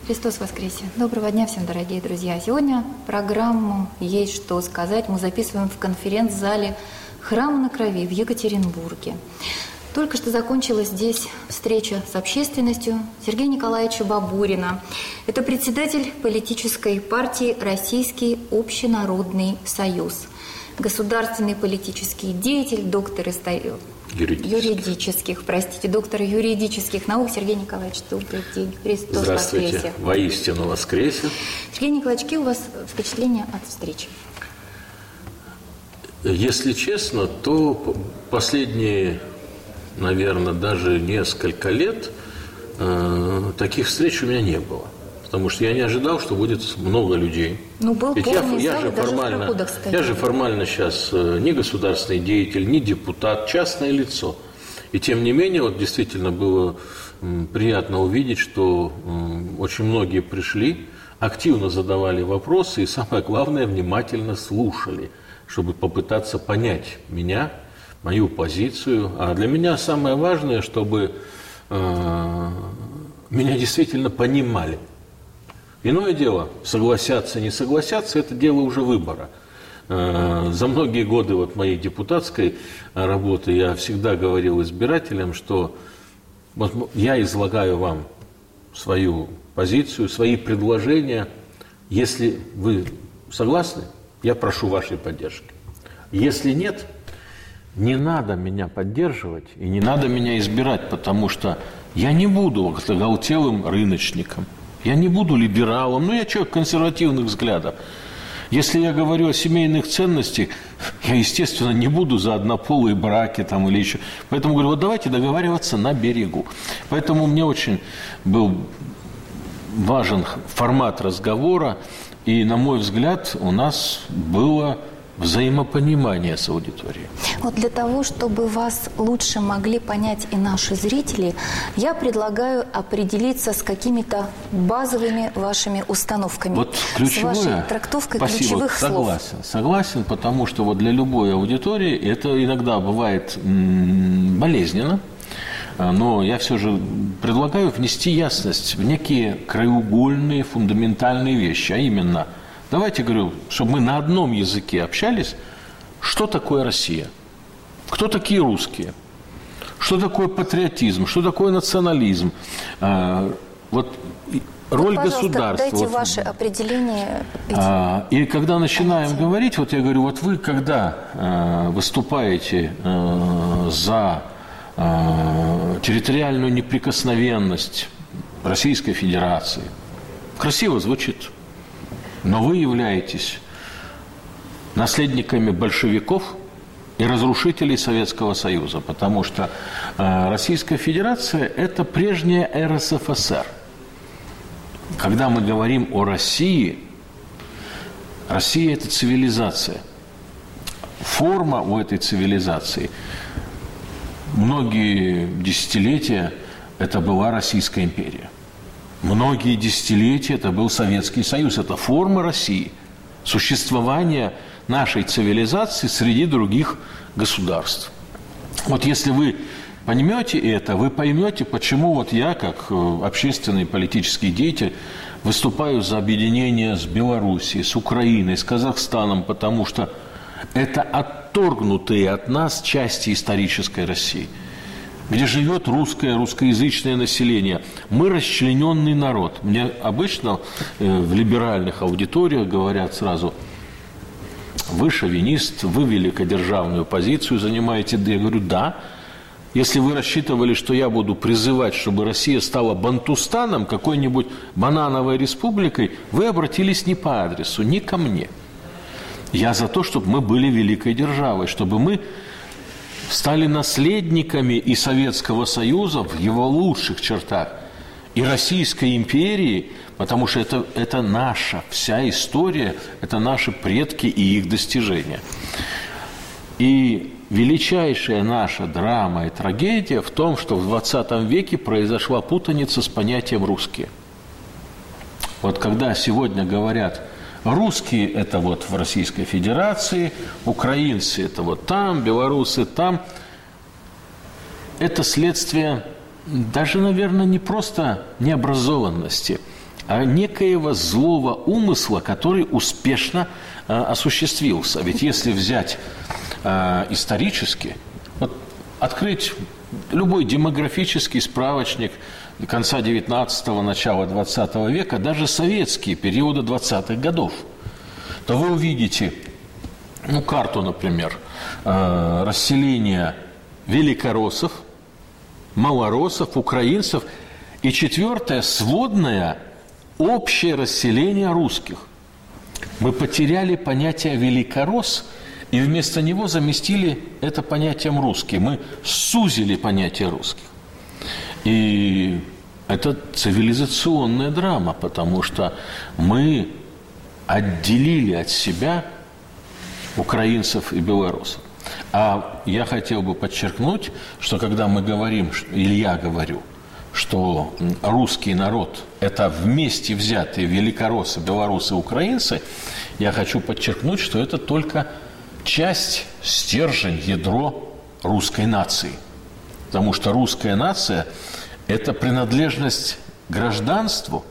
Христос воскресе! Доброго дня всем, дорогие друзья! Сегодня программу «Есть что сказать» мы записываем в конференц-зале Храма на Крови в Екатеринбурге. Только что закончилась здесь встреча с общественностью Сергея Николаевича Бабурина. Это председатель политической партии «Российский общенародный союз», государственный политический деятель, доктор доктор юридических наук. Сергей Николаевич, добрый день. Христос Здравствуйте. воскресе! Воистину воскресе! Сергей Николаевич, какие у вас впечатления от встречи? Если честно, то последние, наверное, даже несколько лет таких встреч у меня не было. Потому что я не ожидал, что будет много людей. Ну, был Ведь полный я зал, же даже в проходах стояли. Я же формально сейчас не государственный деятель, не депутат, частное лицо. И тем не менее, вот действительно было приятно увидеть, что очень многие пришли, активно задавали вопросы и, самое главное, внимательно слушали, чтобы попытаться понять меня, мою позицию. А для меня самое важное, чтобы меня действительно понимали. Иное дело, согласятся, не согласятся, это дело уже выбора. За многие годы вот моей депутатской работы я всегда говорил избирателям, что вот я излагаю вам свою позицию, свои предложения. Если вы согласны, я прошу вашей поддержки. Если нет, не надо меня поддерживать и не надо меня избирать, потому что я не буду оголтелым рыночником. Я не буду либералом, но я человек консервативных взглядов. Если я говорю о семейных ценностях, я, естественно, не буду за однополые браки там или еще. Поэтому говорю, вот давайте договариваться на берегу. Поэтому мне очень был важен формат разговора. И, на мой взгляд, у нас было взаимопонимание с аудиторией. Вот для того, чтобы вас лучше могли понять и наши зрители, я предлагаю определиться с какими-то базовыми вашими установками. Вот ключевое, с вашей трактовкой ключевых слов. Согласен, потому что вот для любой аудитории это иногда бывает болезненно, но я все же предлагаю внести ясность в некие краеугольные, фундаментальные вещи, а именно – давайте, говорю, чтобы мы на одном языке общались, что такое Россия, кто такие русские, что такое патриотизм, что такое национализм, вот роль государства. Дайте ваши определения. И когда начинаем говорить, вот я говорю, вот вы когда выступаете за территориальную неприкосновенность Российской Федерации, красиво звучит. Но вы являетесь наследниками большевиков и разрушителей Советского Союза, потому что Российская Федерация – это прежняя РСФСР. Когда мы говорим о России, Россия – это цивилизация. Форма у этой цивилизации многие десятилетия – это была Российская империя. Многие десятилетия это был Советский Союз, это форма России, существование нашей цивилизации среди других государств. Вот если вы поймете это, вы поймете, почему вот я, как общественный политический деятель, выступаю за объединение с Белоруссией, с Украиной, с Казахстаном, потому что это отторгнутые от нас части исторической России, где живет русскоязычное население. Мы расчлененный народ. Мне обычно в либеральных аудиториях говорят сразу, вы шовинист, вы великодержавную позицию занимаете. Я говорю, да. Если вы рассчитывали, что я буду призывать, чтобы Россия стала Бантустаном, какой-нибудь банановой республикой, вы обратились не по адресу, не ко мне. Я за то, чтобы мы были великой державой, чтобы мы стали наследниками и Советского Союза в его лучших чертах, и Российской империи, потому что это наша вся история, это наши предки и их достижения. И величайшая наша драма и трагедия в том, что в 20 веке произошла путаница с понятием «русские». Вот когда сегодня говорят русские – это вот в Российской Федерации, украинцы – это вот там, белорусы – там. Это следствие даже, наверное, не просто необразованности, а некоего злого умысла, который успешно осуществился. Ведь если взять исторически, вот открыть любой демографический справочник конца 19-го, начала 20 века, даже советские периоды 20-х годов, то вы увидите, карту, например, расселения великороссов, малороссов, украинцев, и четвертое, сводное общее расселение русских. Мы потеряли понятие «великоросс», и вместо него заместили это понятием «русский». Мы сузили понятие «русских». И это цивилизационная драма, потому что мы отделили от себя украинцев и белорусов. А я хотел бы подчеркнуть, что когда мы говорим, или я говорю, что русский народ – это вместе взятые великороссы, белорусы, украинцы, я хочу подчеркнуть, что это только часть, стержень, ядро русской нации. Потому что русская нация – это принадлежность к гражданству,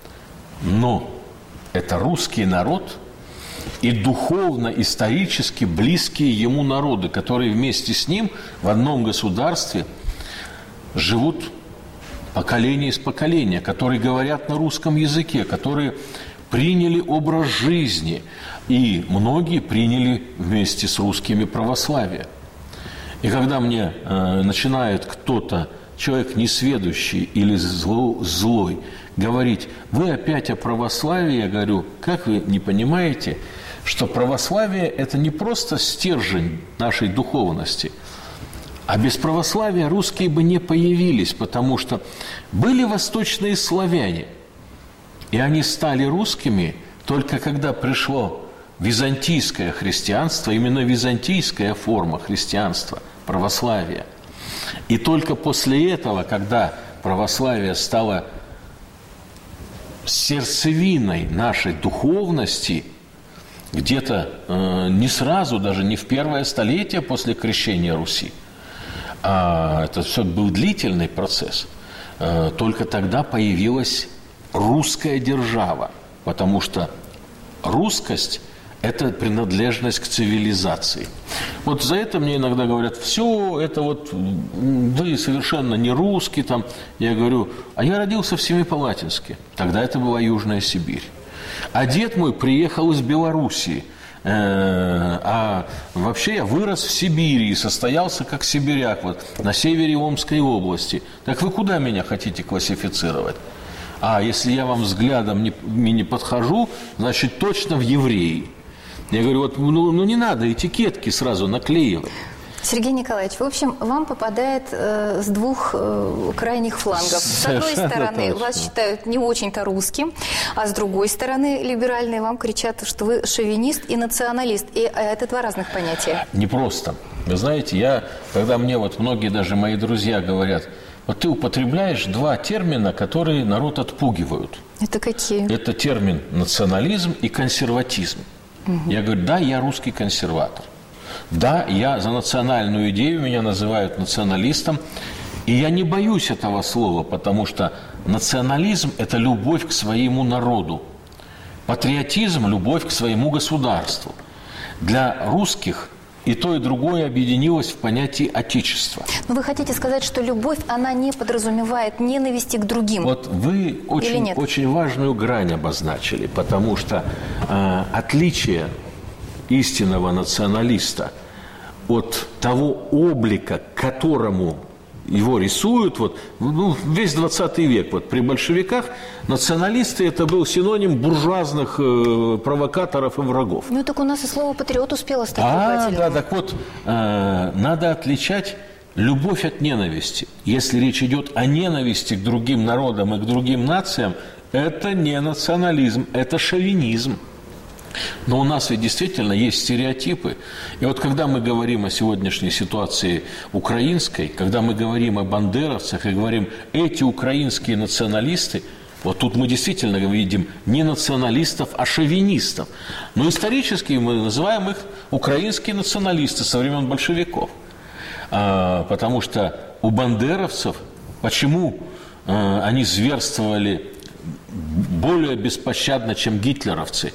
но это русский народ и духовно-исторически близкие ему народы, которые вместе с ним в одном государстве живут поколение из поколения, которые говорят на русском языке, которые приняли образ жизни, и многие приняли вместе с русскими православие. И когда мне начинает кто-то, человек несведущий или злой, говорить: вы опять о православии, я говорю: как вы не понимаете, что православие – это не просто стержень нашей духовности, а без православия русские бы не появились, потому что были восточные славяне, и они стали русскими только когда пришло византийское христианство, именно византийская форма христианства, православия. И только после этого, когда православие стало сердцевиной нашей духовности, где-то не сразу, даже не в первое столетие после крещения Руси, а это все был длительный процесс, только тогда появилась русская держава, потому что русскость – это принадлежность к цивилизации. Вот за это мне иногда говорят: все, это вот вы совершенно не русский там. Я говорю: а я родился в Семипалатинске, тогда это была Южная Сибирь. А дед мой приехал из Белоруссии, а вообще я вырос в Сибири и состоялся как сибиряк вот, на севере Омской области. Так вы куда меня хотите классифицировать? А если я вам взглядом не подхожу, значит, точно в евреи. Я говорю: вот, не надо этикетки сразу наклеивать. Сергей Николаевич, в общем, вам попадает с двух крайних флангов. С одной стороны, вас считают не очень-то русским, а с другой стороны, либеральные вам кричат, что вы шовинист и националист. И это два разных понятия. Не просто. Вы знаете, когда мне вот многие даже мои друзья говорят: вот ты употребляешь два термина, которые народ отпугивают. Это какие? Это термин национализм и консерватизм. Угу. Я говорю: да, я русский консерватор. Да, я за национальную идею, меня называют националистом. И я не боюсь этого слова, потому что национализм – это любовь к своему народу. Патриотизм – любовь к своему государству. Для русских и то, и другое объединилось в понятии отечества. Но вы хотите сказать, что любовь, она не подразумевает ненависти к другим? Вот вы очень важную грань обозначили, потому что отличие истинного националиста от того облика, к которому его рисуют, весь 20 век, при большевиках националисты – это был синоним буржуазных провокаторов и врагов. Ну, так у нас и слово «патриот» успело стать ругательным. Да, так вот, надо отличать любовь от ненависти. Если речь идет о ненависти к другим народам и к другим нациям, это не национализм, это шовинизм. Но у нас ведь действительно есть стереотипы. И вот когда мы говорим о сегодняшней ситуации украинской, когда мы говорим о бандеровцах и говорим: эти украинские националисты, вот тут мы действительно видим не националистов, а шовинистов. Но исторически мы называем их украинские националисты со времен большевиков. Потому что у бандеровцев, почему они зверствовали более беспощадны, чем гитлеровцы,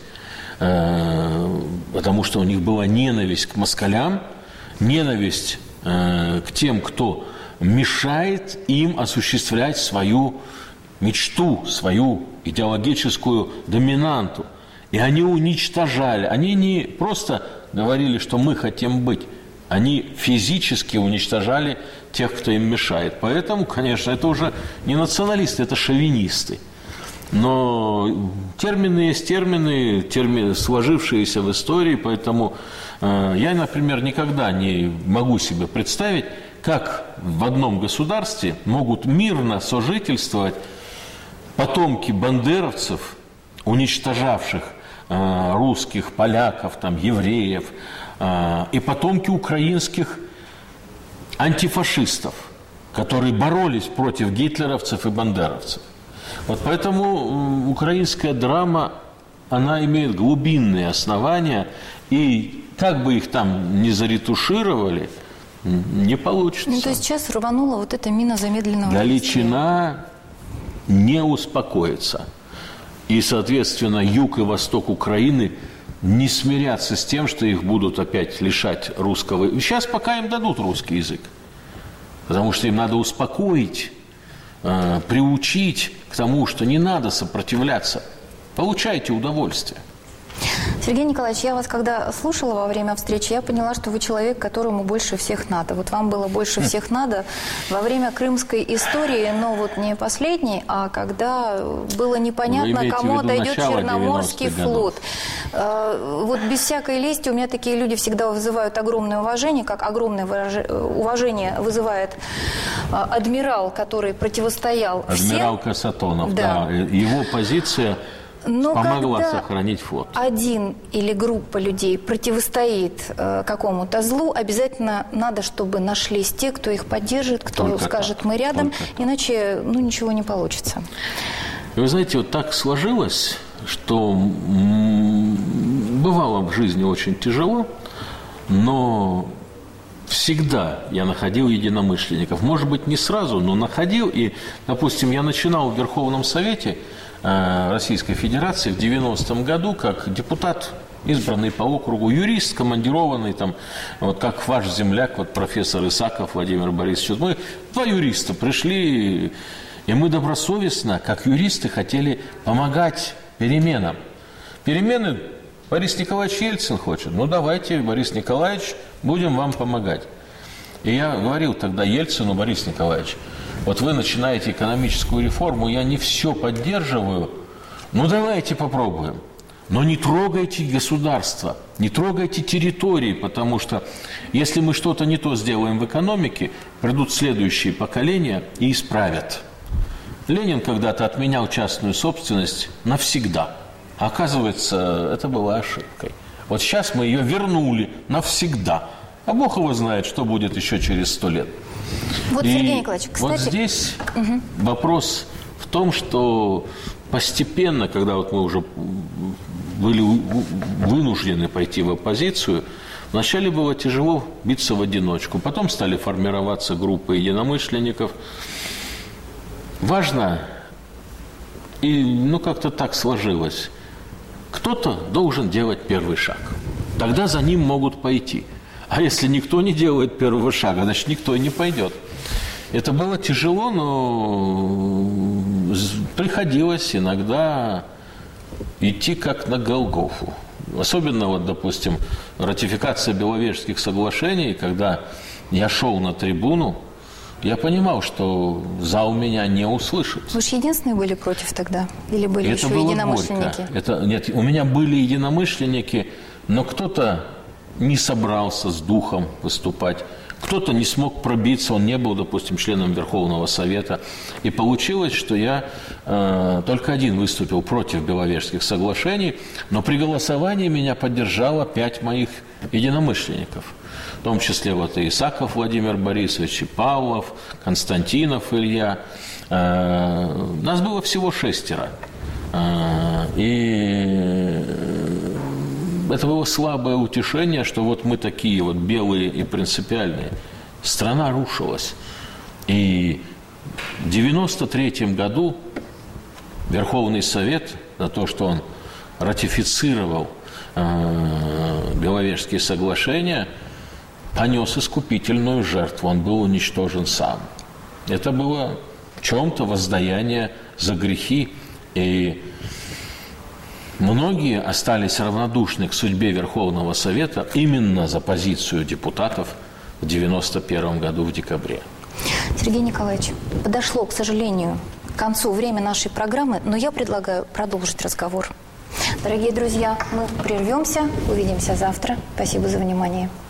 потому что у них была ненависть к москалям, ненависть к тем, кто мешает им осуществлять свою мечту, свою идеологическую доминанту. И они уничтожали, они не просто говорили, что мы хотим быть, они физически уничтожали тех, кто им мешает. Поэтому, конечно, это уже не националисты, это шовинисты. Но термины есть термины, сложившиеся в истории, поэтому я, например, никогда не могу себе представить, как в одном государстве могут мирно сожительствовать потомки бандеровцев, уничтожавших русских, поляков, там, евреев, и потомки украинских антифашистов, которые боролись против гитлеровцев и бандеровцев. Вот поэтому украинская драма, она имеет глубинные основания, и как бы их там ни заретушировали, не получится. Ну, то есть сейчас рванула вот эта мина замедленного Галичина не успокоится. И, соответственно, юг и восток Украины не смирятся с тем, что их будут опять лишать русского. Сейчас пока им дадут русский язык, потому что им надо успокоить, приучить к тому, что не надо сопротивляться. Получайте удовольствие. Сергей Николаевич, я вас когда слушала во время встречи, я поняла, что вы человек, которому больше всех надо. Вот вам было больше всех надо во время крымской истории, но вот не последней, а когда было непонятно, кому отойдет Черноморский флот. Вот без всякой лести у меня такие люди всегда вызывают огромное уважение, как огромное уважение вызывает адмирал, который противостоял всем. Адмирал Касатонов, да. Его позиция... Но помогла сохранить флот. Один или группа людей противостоит какому-то злу, обязательно надо, чтобы нашлись те, кто их поддержит, кто только скажет, так, мы рядом, иначе ничего не получится. Вы знаете, вот так сложилось, что бывало в жизни очень тяжело, но всегда я находил единомышленников. Может быть, не сразу, но находил. И, допустим, я начинал в Верховном Совете Российской Федерации в 90-м году как депутат, избранный по округу, юрист, командированный, там, вот как ваш земляк, вот профессор Исаков Владимир Борисович. Мы, два юриста, пришли, и мы добросовестно, как юристы, хотели помогать переменам. Перемены Борис Николаевич Ельцин хочет. Ну, давайте, Борис Николаевич, будем вам помогать. И я говорил тогда Ельцину: Борис Николаевич, вот вы начинаете экономическую реформу, я не все поддерживаю, ну давайте попробуем. Но не трогайте государство, не трогайте территории, потому что если мы что-то не то сделаем в экономике, придут следующие поколения и исправят. Ленин когда-то отменял частную собственность навсегда. А оказывается, это была ошибкой. Вот сейчас мы ее вернули навсегда. А Бог его знает, что будет еще через 100 лет. Вот, и Сергей Николаевич, кстати... вот здесь вопрос в том, что постепенно, когда вот мы уже были вынуждены пойти в оппозицию, вначале было тяжело биться в одиночку, потом стали формироваться группы единомышленников. Важно, и как-то так сложилось, кто-то должен делать первый шаг. Тогда за ним могут пойти. А если никто не делает первого шага, значит, никто и не пойдет. Это было тяжело, но приходилось иногда идти как на Голгофу. Особенно, вот, допустим, ратификация Беловежских соглашений, когда я шел на трибуну, я понимал, что зал меня не услышит. Вы же единственные были против тогда? Или были это еще было единомышленники? Нет, у меня были единомышленники, но кто-то не собрался с духом выступать, кто-то не смог пробиться, он не был, допустим, членом Верховного Совета. И получилось, что я только один выступил против Беловежских соглашений, но при голосовании меня поддержало 5 моих единомышленников. В том числе вот и Исаков Владимир Борисович, и Павлов, Константинов Илья. Нас было всего 6. И это было слабое утешение, что вот мы такие вот белые и принципиальные. Страна рушилась. И в 1993 году Верховный Совет за то, что он ратифицировал Беловежские соглашения, понес искупительную жертву. Он был уничтожен сам. Это было в чем-то воздаяние за грехи. И многие остались равнодушны к судьбе Верховного Совета именно за позицию депутатов в 1991 году в декабре. Сергей Николаевич, подошло, к сожалению, к концу время нашей программы, но я предлагаю продолжить разговор. Дорогие друзья, мы прервемся, увидимся завтра. Спасибо за внимание.